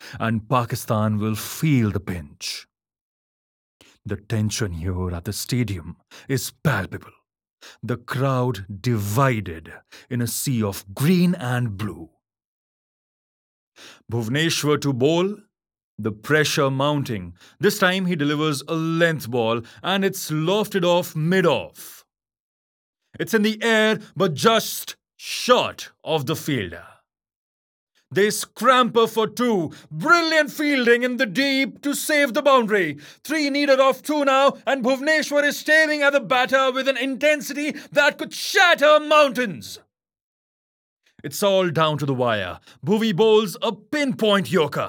and Pakistan will feel the pinch. The tension here at the stadium is palpable. The crowd divided in a sea of green and blue. Bhuvneshwar to bowl, the pressure mounting. This time he delivers a length ball and it's lofted off mid off. It's in the air but just short of the fielder. They scamper for two. Brilliant fielding in the deep to save the boundary. Three needed off two now, and Bhuvneshwar is staring at the batter with an intensity that could shatter mountains. It's all down to the wire. Bhuvi bowls a pinpoint yorker.